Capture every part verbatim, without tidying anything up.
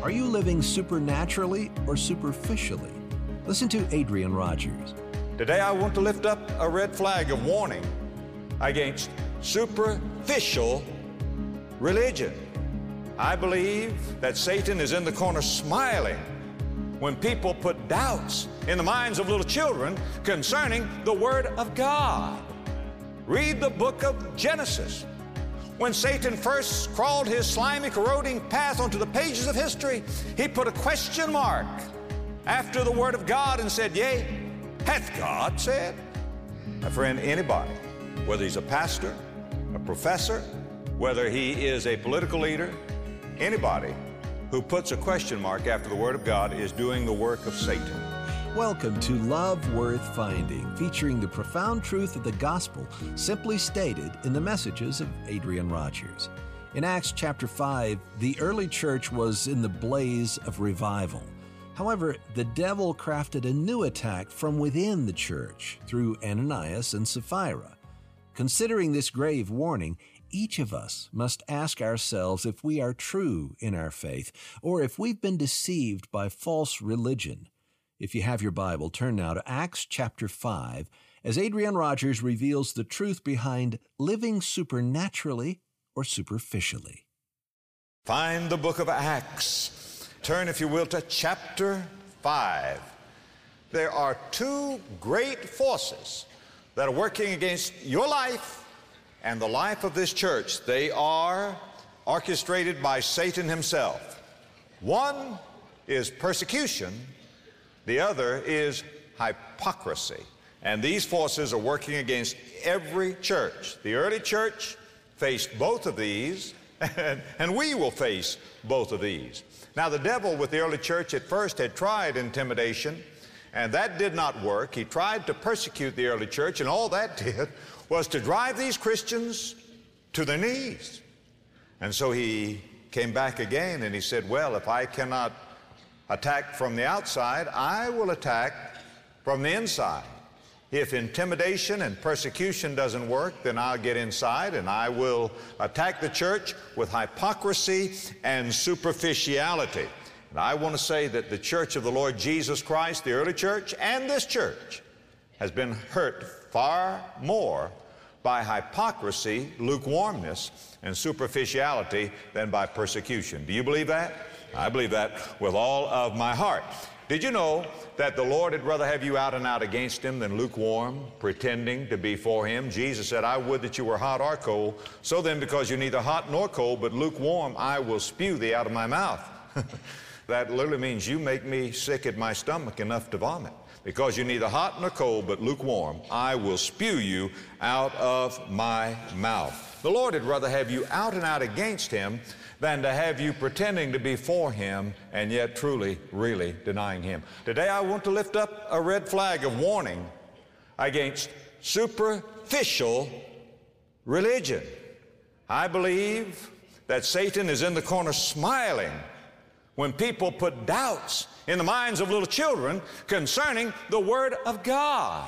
Are you living supernaturally or superficially? Listen to Adrian Rogers. Today I want to lift up a red flag of warning against superficial religion. I believe that Satan is in the corner smiling when people put doubts in the minds of little children concerning the Word of God. Read the book of Genesis. When Satan first crawled his slimy, corroding path onto the pages of history, he put a question mark after the Word of God and said, "Yea, hath God said?" My friend, anybody, whether he's a pastor, a professor, whether he is a political leader, anybody who puts a question mark after the Word of God is doing the work of Satan. Welcome to Love Worth Finding, featuring the profound truth of the gospel simply stated in the messages of Adrian Rogers. In Acts chapter five, the early church was in the blaze of revival. However, the devil crafted a new attack from within the church through Ananias and Sapphira. Considering this grave warning, each of us must ask ourselves if we are true in our faith or if we've been deceived by false religion. If you have your Bible, turn now to Acts chapter five as Adrian Rogers reveals the truth behind living supernaturally or superficially. Find the book of Acts. Turn, if you will, to chapter five. There are two great forces that are working against your life and the life of this church. They are orchestrated by Satan himself. One is persecution. The other is hypocrisy. And these forces are working against every church. The early church faced both of these, and, and we will face both of these. Now, the devil with the early church at first had tried intimidation, and that did not work. He tried to persecute the early church, and all that did was to drive these Christians to their knees. And so he came back again, and he said, well, if I cannot attack from the outside, I will attack from the inside. If intimidation and persecution doesn't work, then I'll get inside and I will attack the church with hypocrisy and superficiality. And I want to say that the church of the Lord Jesus Christ, the early church, and this church has been hurt far more by hypocrisy, lukewarmness, and superficiality than by persecution. Do you believe that? I believe that with all of my heart. Did you know that the Lord would rather have you out and out against Him than lukewarm, pretending to be for Him? Jesus said, I would that you were hot or cold. So then, because you're neither hot nor cold, but lukewarm, I will spew thee out of my mouth. That literally means you make me sick at my stomach enough to vomit. Because you're neither hot nor cold, but lukewarm, I will spew you out of my mouth. The Lord would rather have you out and out against Him than to have you pretending to be for Him and yet truly, really denying Him. Today I want to lift up a red flag of warning against superficial religion. I believe that Satan is in the corner smiling when people put doubts in the minds of little children concerning the Word of God.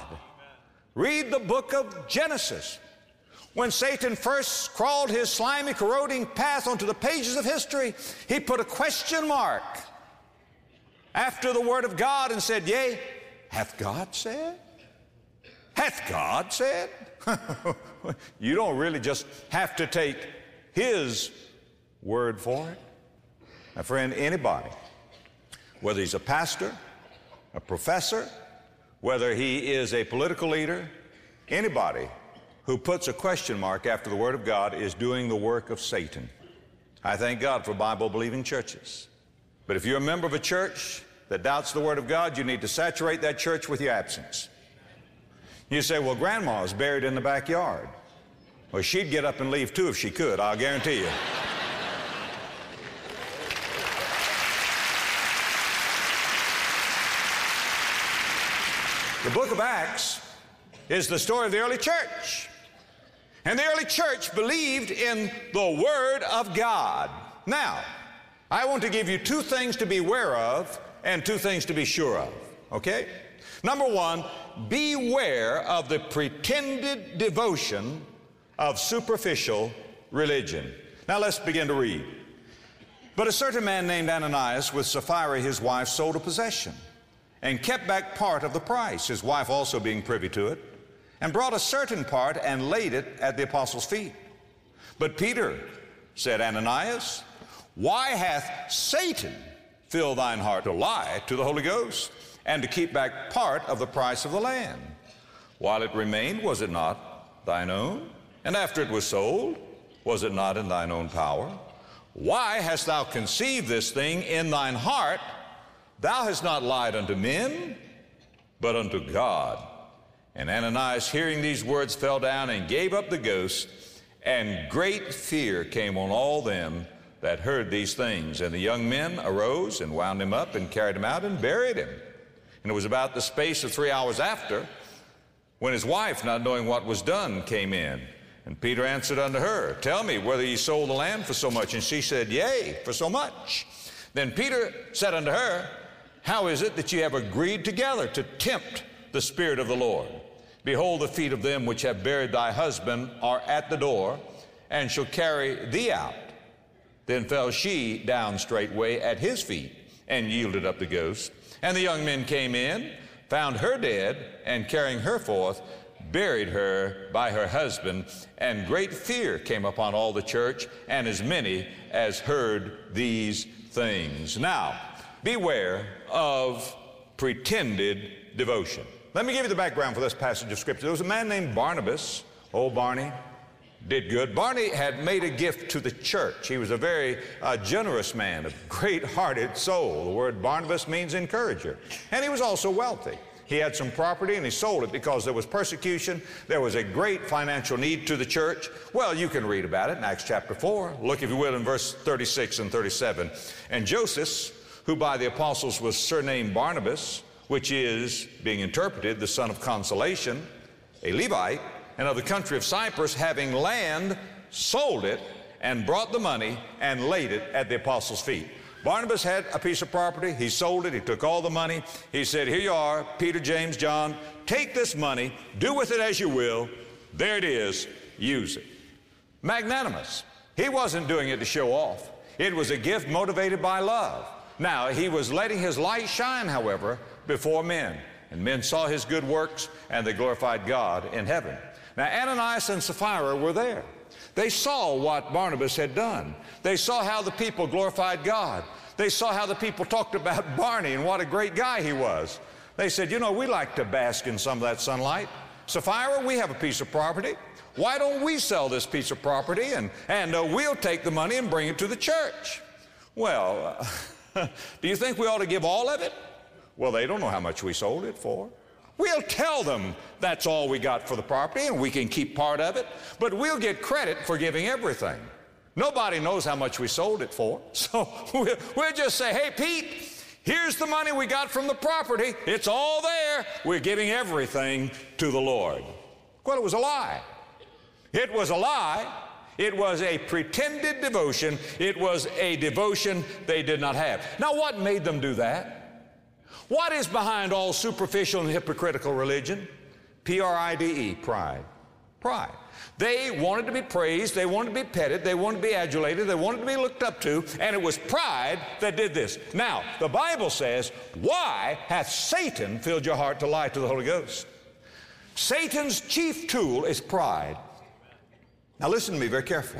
Read the book of Genesis. When Satan first crawled his slimy, corroding path onto the pages of history, he put a question mark after the Word of God and said, yea, hath God said? Hath God said? You don't really just have to take His word for it. My friend, anybody, whether he's a pastor, a professor, whether he is a political leader, anybody who puts a question mark after the Word of God is doing the work of Satan. I thank God for Bible-believing churches. But if you're a member of a church that doubts the Word of God, you need to saturate that church with your absence. You say, well, Grandma's buried in the backyard. Well, she'd get up and leave too if she could, I'll guarantee you. The book of Acts is the story of the early church. And the early church believed in the Word of God. Now, I want to give you two things to be aware of and two things to be sure of, okay? Number one, beware of the pretended devotion of superficial religion. Now let's begin to read. But a certain man named Ananias with Sapphira his wife sold a possession and kept back part of the price, his wife also being privy to it, and brought a certain part and laid it at the apostles' feet. But Peter said, Ananias, why hath Satan filled thine heart to lie to the Holy Ghost and to keep back part of the price of the land? While it remained, was it not thine own? And after it was sold, was it not in thine own power? Why hast thou conceived this thing in thine heart? Thou hast not lied unto men, but unto God. And Ananias, hearing these words, fell down and gave up the ghost, and great fear came on all them that heard these things. And the young men arose and wound him up and carried him out and buried him. And it was about the space of three hours after, when his wife, not knowing what was done, came in. And Peter answered unto her, Tell me whether ye sold the land for so much. And she said, Yea, for so much. Then Peter said unto her, How is it that ye have agreed together to tempt the Spirit of the Lord? Behold, the feet of them which have buried thy husband are at the door, and shall carry thee out. Then fell she down straightway at his feet, and yielded up the ghost. And the young men came in, found her dead, and carrying her forth, buried her by her husband. And great fear came upon all the church, and as many as heard these things. Now, beware of pretended devotion. Let me give you the background for this passage of Scripture. There was a man named Barnabas. Old Barney did good. Barney had made a gift to the church. He was a very uh, generous man, a great-hearted soul. The word Barnabas means encourager. And he was also wealthy. He had some property and he sold it because there was persecution. There was a great financial need to the church. Well, you can read about it in Acts chapter four. Look, if you will, in verse thirty-six and thirty-seven. And Joseph, who by the apostles was surnamed Barnabas, which is, being interpreted, the son of consolation, a Levite, and of the country of Cyprus, having land, sold it, and brought the money, and laid it at the apostles' feet. Barnabas had a piece of property. He sold it. He took all the money. He said, Here you are, Peter, James, John. Take this money. Do with it as you will. There it is. Use it. Magnanimous. He wasn't doing it to show off. It was a gift motivated by love. Now, he was letting his light shine, however, before men. And men saw his good works, and they glorified God in heaven. Now, Ananias and Sapphira were there. They saw what Barnabas had done. They saw how the people glorified God. They saw how the people talked about Barney and what a great guy he was. They said, you know, we like to bask in some of that sunlight. Sapphira, we have a piece of property. Why don't we sell this piece of property and, and uh, we'll take the money and bring it to the church? Well, uh, do you think we ought to give all of it? Well, they don't know how much we sold it for. We'll tell them that's all we got for the property and we can keep part of it, but we'll get credit for giving everything. Nobody knows how much we sold it for, so we'll, we'll just say, hey, Pete, here's the money we got from the property. It's all there. We're giving everything to the Lord. Well, it was a lie. It was a lie. It was a pretended devotion. It was a devotion they did not have. Now, what made them do that? What is behind all superficial and hypocritical religion? P R I D E, pride. Pride. They wanted to be praised, they wanted to be petted, they wanted to be adulated, they wanted to be looked up to, and it was pride that did this. Now, the Bible says, why hath Satan filled your heart to lie to the Holy Ghost? Satan's chief tool is pride. Now listen to me very carefully.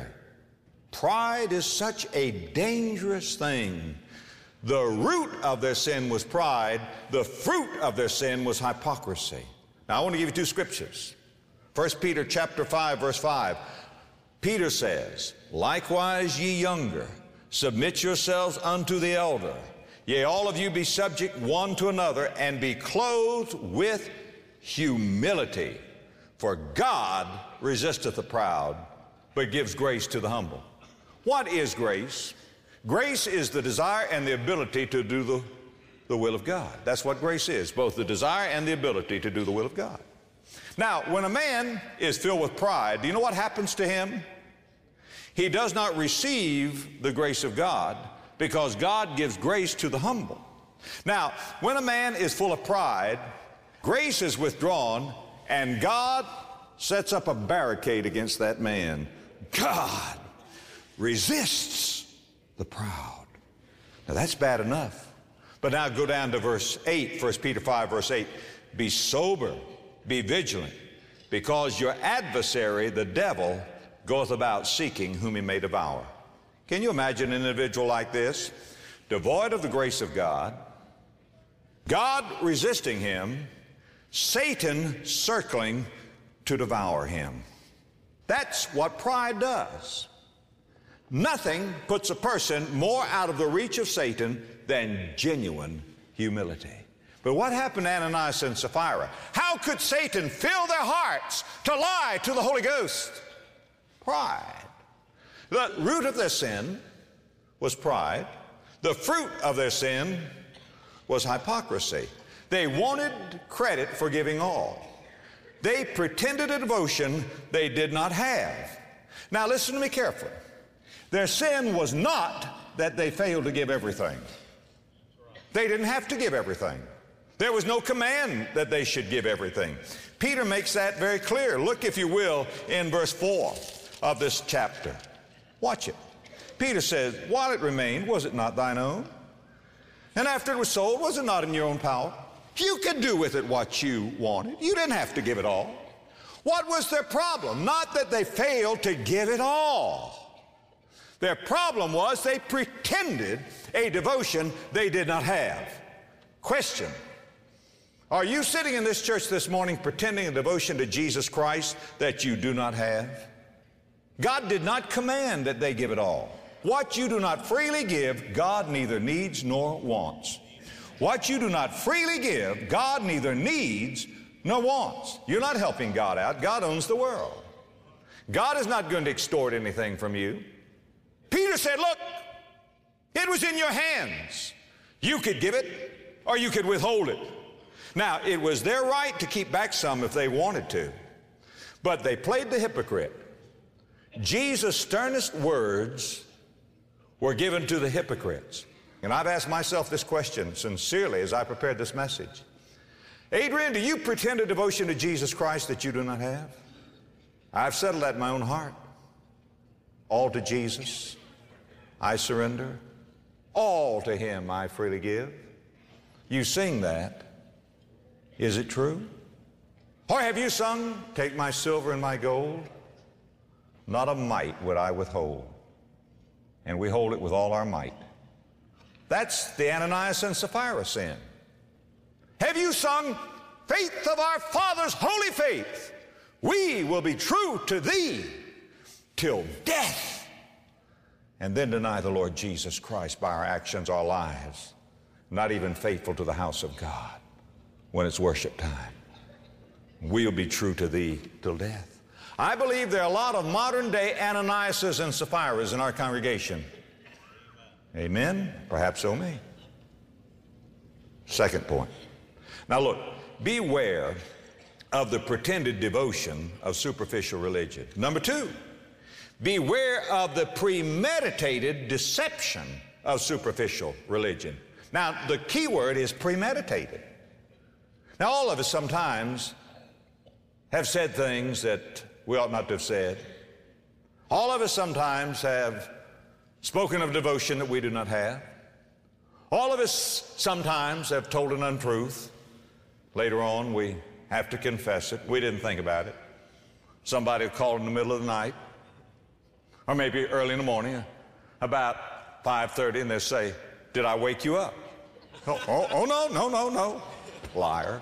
Pride is such a dangerous thing. The root of their sin was pride. The fruit of their sin was hypocrisy. Now I want to give you two scriptures. First Peter chapter five, verse five. Peter says, likewise ye younger, submit yourselves unto the elder. Yea, all of you be subject one to another, and be clothed with humility. For God resisteth the proud, but gives grace to the humble. What is grace? Grace is the desire and the ability to do the, the will of God. That's what grace is, both the desire and the ability to do the will of God. Now, when a man is filled with pride, do you know what happens to him? He does not receive the grace of God, because God gives grace to the humble. Now, when a man is full of pride, grace is withdrawn, and God sets up a barricade against that man. God resists the proud. Now that's bad enough. But now go down to verse eight, First Peter five, verse eight. Be sober, be vigilant, because your adversary, the devil, goeth about seeking whom he may devour. Can you imagine an individual like this, devoid of the grace of God, God resisting him, Satan circling to devour him? That's what pride does. Nothing puts a person more out of the reach of Satan than genuine humility. But what happened to Ananias and Sapphira? How could Satan fill their hearts to lie to the Holy Ghost? Pride. The root of their sin was pride. The fruit of their sin was hypocrisy. They wanted credit for giving all. They pretended a devotion they did not have. Now listen to me carefully. Their sin was not that they failed to give everything. They didn't have to give everything. There was no command that they should give everything. Peter makes that very clear. Look, if you will, in verse four of this chapter. Watch it. Peter says, while it remained, was it not thine own? And after it was sold, was it not in your own power? You could do with it what you wanted. You didn't have to give it all. What was their problem? Not that they failed to give it all. Their problem was they pretended a devotion they did not have. Question: are you sitting in this church this morning pretending a devotion to Jesus Christ that you do not have? God did not command that they give it all. What you do not freely give, God neither needs nor wants. What you do not freely give, God neither needs nor wants. You're not helping God out. God owns the world. God is not going to extort anything from you. Peter said, look, it was in your hands. You could give it or you could withhold it. Now, it was their right to keep back some if they wanted to, but they played the hypocrite. Jesus' sternest words were given to the hypocrites. And I've asked myself this question sincerely as I prepared this message. Adrian, do you pretend a devotion to Jesus Christ that you do not have? I've settled that in my own heart. All to Jesus I surrender. All to Him I freely give. You sing that. Is it true? Or have you sung, take my silver and my gold? Not a mite would I withhold. And we hold it with all our might. That's the Ananias and Sapphira sin. Have you sung, faith of our fathers, holy faith, we will be true to thee till death, and then deny the Lord Jesus Christ by our actions, our lives, not even faithful to the house of God when it's worship time? We'll be true to thee till death. I believe there are a lot of modern day Ananiases and Sapphires in our congregation. Amen? Perhaps so may. Second point. Now look, beware of the pretended devotion of superficial religion. Number two, beware of the premeditated deception of superficial religion. Now, the key word is premeditated. Now, all of us sometimes have said things that we ought not to have said. All of us sometimes have spoken of devotion that we do not have. All of us sometimes have told an untruth. Later on, we have to confess it. We didn't think about it. Somebody called in the middle of the night, or maybe early in the morning, about five thirty, and they say, did I wake you up? Oh, oh, oh no, no, no, no. Liar.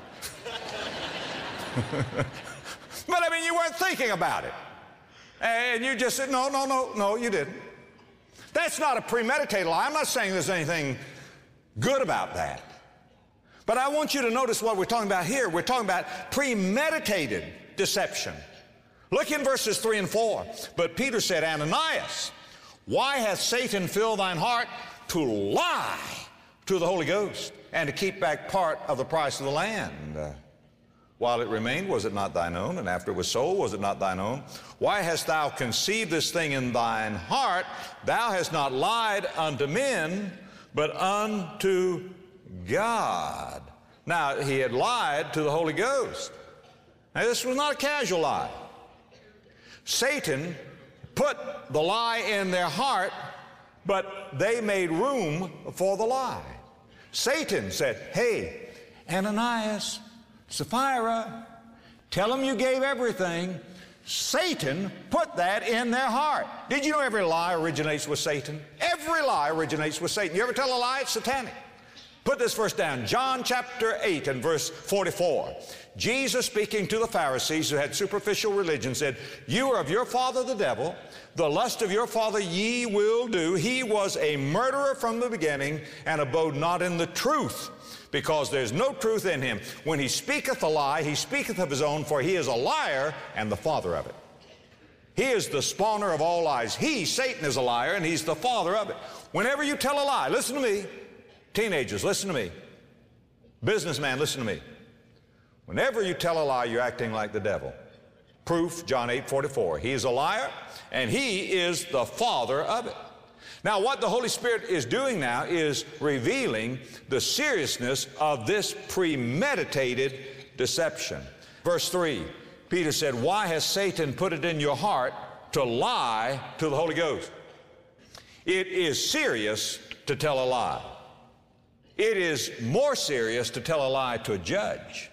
But I mean, you weren't thinking about it. And you just said, no, no, no, no, you didn't. That's not a premeditated lie. I'm not saying there's anything good about that. But I want you to notice what we're talking about here. We're talking about premeditated deception. Look in verses three and four. But Peter said, Ananias, why hath Satan filled thine heart to lie to the Holy Ghost and to keep back part of the price of the land? Uh, while it remained, was it not thine own? And after it was sold, was it not thine own? Why hast thou conceived this thing in thine heart? Thou hast not lied unto men, but unto God. Now, he had lied to the Holy Ghost. Now, this was not a casual lie. Satan put the lie in their heart but they made room for the lie. Satan said, hey, Ananias, Sapphira, tell them you gave everything. Satan put that in their heart. Did you know every lie originates with Satan? Every lie originates with Satan. You ever tell a lie? It's satanic. Put this verse down. John chapter eight and verse forty-four. Jesus, speaking to the Pharisees who had superficial religion, said, you are of your father the devil. The lust of your father ye will do. He was a murderer from the beginning and abode not in the truth, because there's no truth in him. When he speaketh a lie, he speaketh of his own, for he is a liar and the father of it. He is the spawner of all lies. He, Satan, is a liar, and he's the father of it. Whenever you tell a lie, listen to me. Teenagers, listen to me. Businessman, listen to me. Whenever you tell a lie, you're acting like the devil. Proof, John eight forty-four. He is a liar, and he is the father of it. Now, what the Holy Spirit is doing now is revealing the seriousness of this premeditated deception. Verse three, Peter said, why has Satan put it in your heart to lie to the Holy Ghost? It is serious to tell a lie. It is more serious to tell a lie to a judge.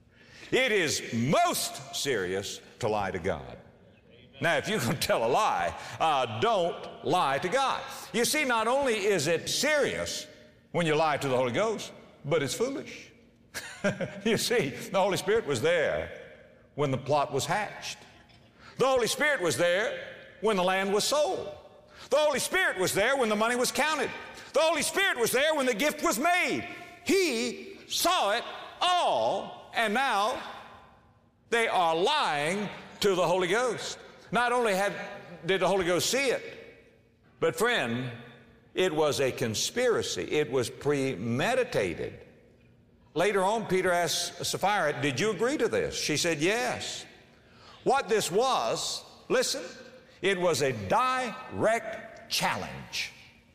It is most serious to lie to God. Now, if you're going to tell a lie, uh, don't lie to God. You see, not only is it serious when you lie to the Holy Ghost, but it's foolish. You see, the Holy Spirit was there when the plot was hatched. The Holy Spirit was there when the land was sold. The Holy Spirit was there when the money was counted. The Holy Spirit was there when the gift was made. He saw it all, and now they are lying to the Holy Ghost. Not only had, did the Holy Ghost see it, but friend, it was a conspiracy. It was premeditated. Later on, Peter asked Sapphira, did you agree to this? She said, yes. What this was, listen, it was a direct challenge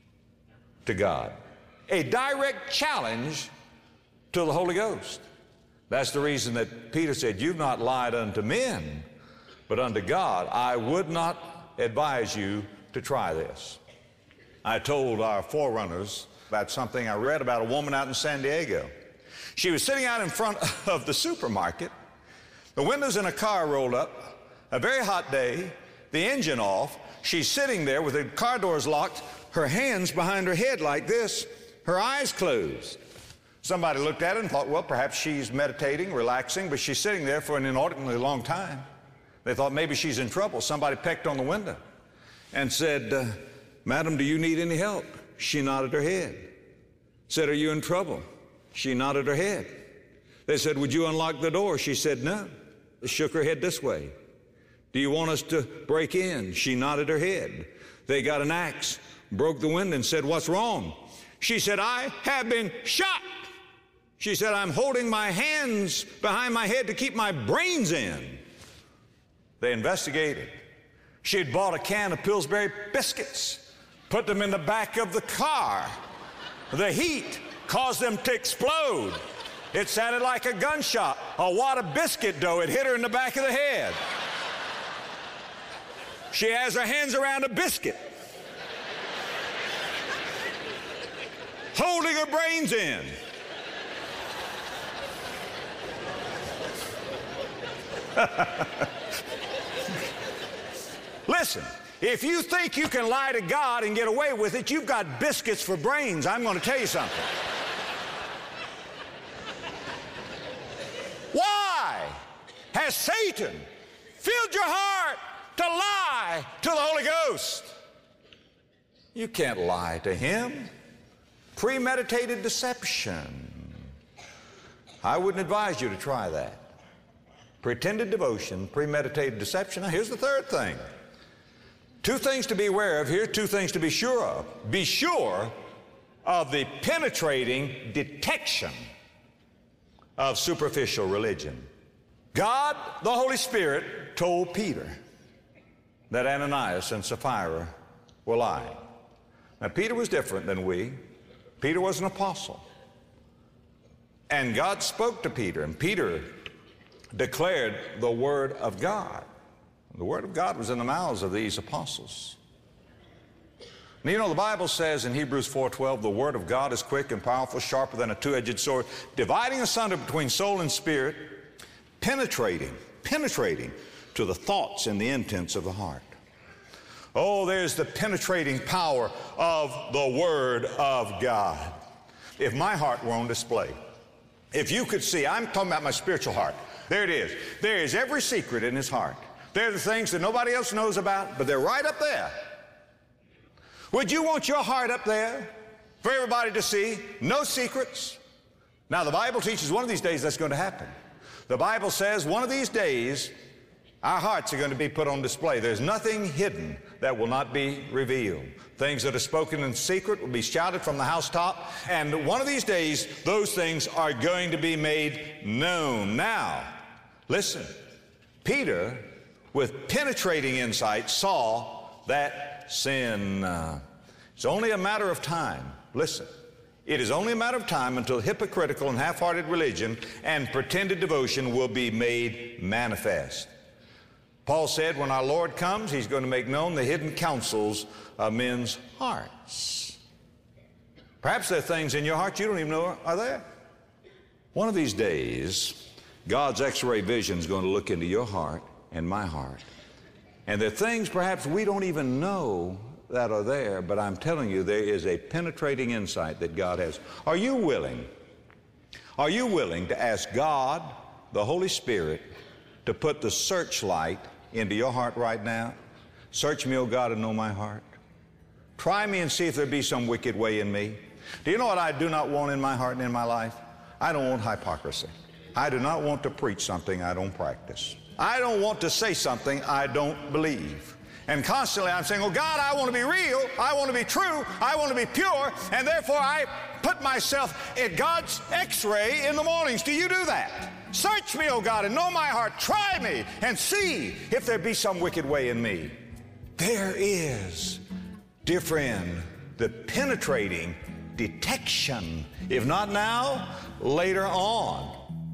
to God. A direct challenge to the Holy Ghost. That's the reason that Peter said, you've not lied unto men, but unto God. I would not advise you to try this. I told our forerunners about something I read about a woman out in San Diego. She was sitting out in front of the supermarket. The windows in a car rolled up, a very hot day, the engine off. She's sitting there with the car doors locked, her hands behind her head like this, her eyes closed. Somebody looked at her and thought, well, perhaps she's meditating, relaxing, but she's sitting there for an inordinately long time. They thought maybe she's in trouble. Somebody pecked on the window and said, uh, Madam, do you need any help? She nodded her head. Said, are you in trouble? She nodded her head. They said, would you unlock the door? She said, no. They shook her head this way. Do you want us to break in? She nodded her head. They got an axe, broke the window and said, what's wrong? She said, I have been shot. She said, I'm holding my hands behind my head to keep my brains in. They investigated. She had bought a can of Pillsbury biscuits, put them in the back of the car. The heat caused them to explode. It sounded like a gunshot. A wad of biscuit dough had hit her in the back of the head. She has her hands around a biscuit, holding her brains in. Listen, if you think you can lie to God and get away with it, you've got biscuits for brains. I'm going to tell you something. Why has Satan filled your heart to lie to the Holy Ghost? You can't lie to him. Premeditated deception. I wouldn't advise you to try that. Pretended devotion, premeditated deception. Now, here's the third thing. Two things to be aware of here, two things to be sure of. Be sure of the penetrating detection of superficial religion. God, the Holy Spirit, told Peter that Ananias and Sapphira were lying. Now, Peter was different than we. Peter was an apostle. And God spoke to Peter, and Peter declared the Word of God. The Word of God was in the mouths of these apostles. Now, you know, the Bible says in Hebrews four twelve, the Word of God is quick and powerful, sharper than a two-edged sword, dividing asunder between soul and spirit, penetrating, penetrating to the thoughts and the intents of the heart. Oh, there's the penetrating power of the Word of God. If my heart were on display, if you could see, I'm talking about my spiritual heart. There it is. There is every secret in his heart. There are the things that nobody else knows about, but they're right up there. Would you want your heart up there for everybody to see? No secrets. Now, the Bible teaches one of these days that's going to happen. The Bible says one of these days our hearts are going to be put on display. There's nothing hidden that will not be revealed. Things that are spoken in secret will be shouted from the housetop, and one of these days those things are going to be made known. Now, listen, Peter, with penetrating insight, saw that sin. Uh, it's only a matter of time. Listen, it is only a matter of time until hypocritical and half-hearted religion and pretended devotion will be made manifest. Paul said when our Lord comes, he's going to make known the hidden counsels of men's hearts. Perhaps there are things in your heart you don't even know are there. One of these days, God's X-ray vision is going to look into your heart and my heart. And there are things perhaps we don't even know that are there, but I'm telling you, there is a penetrating insight that God has. Are you willing? Are you willing to ask God, the Holy Spirit, to put the searchlight into your heart right now? Search me, O God, and know my heart. Try me and see if there be some wicked way in me. Do you know what I do not want in my heart and in my life? I don't want hypocrisy. I do not want to preach something I don't practice. I don't want to say something I don't believe. And constantly I'm saying, oh God, I want to be real, I want to be true, I want to be pure, and therefore I put myself at God's X-ray in the mornings. Do you do that? Search me, O God, and know my heart. Try me and see if there be some wicked way in me. There is, dear friend, the penetrating detection, if not now, later on.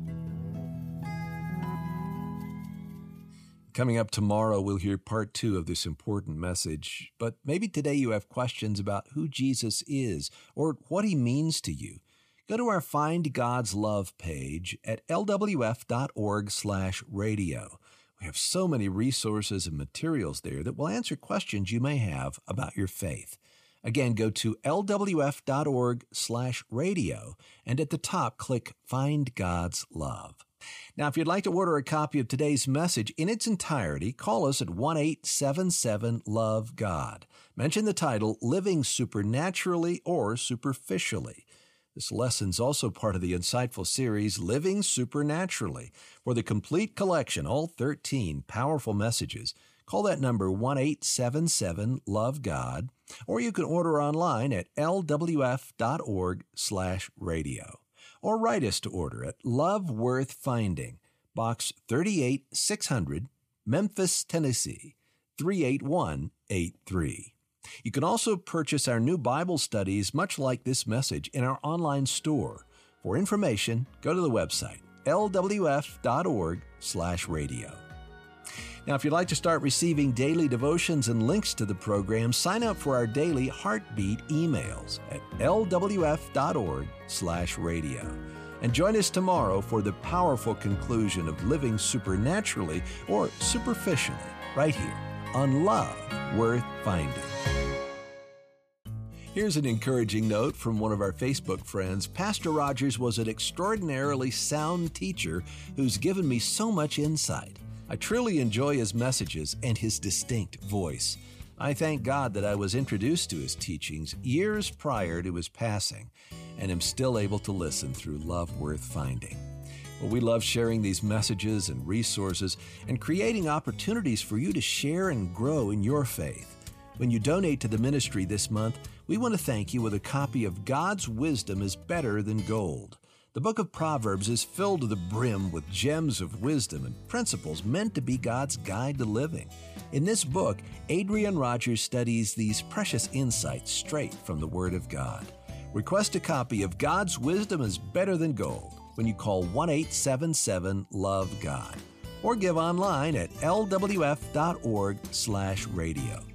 Coming up tomorrow, we'll hear part two of this important message. But maybe today you have questions about who Jesus is or what he means to you. Go to our Find God's Love page at L W F dot org slash radio. We have so many resources and materials there that will answer questions you may have about your faith. Again, go to L W F dot org slash radio, and at the top, click Find God's Love. Now, if you'd like to order a copy of today's message in its entirety, call us at one eight seven seven love God. Mention the title, Living Supernaturally or Superficially. This lesson's also part of the insightful series, Living Supernaturally. For the complete collection, all thirteen powerful messages, call that number one eight seven seven love God, or you can order online at L W F dot org slash radio. Or write us to order at Love Worth Finding, Box thirty-eight six hundred, Memphis, Tennessee, three eight one eight three. You can also purchase our new Bible studies, much like this message, in our online store. For information, go to the website, L W F dot org slash radio. Now, if you'd like to start receiving daily devotions and links to the program, sign up for our daily Heartbeat emails at L W F dot org slash radio. And join us tomorrow for the powerful conclusion of living supernaturally or superficially, right here on Love Worth Finding. Here's an encouraging note from one of our Facebook friends. Pastor Rogers was an extraordinarily sound teacher who's given me so much insight. I truly enjoy his messages and his distinct voice. I thank God that I was introduced to his teachings years prior to his passing and am still able to listen through Love Worth Finding. Well, we love sharing these messages and resources and creating opportunities for you to share and grow in your faith. When you donate to the ministry this month, we want to thank you with a copy of God's Wisdom is Better Than Gold. The book of Proverbs is filled to the brim with gems of wisdom and principles meant to be God's guide to living. In this book, Adrian Rogers studies these precious insights straight from the Word of God. Request a copy of God's Wisdom is Better Than Gold when you call one eight seven seven love God or give online at L W F dot org slash radio.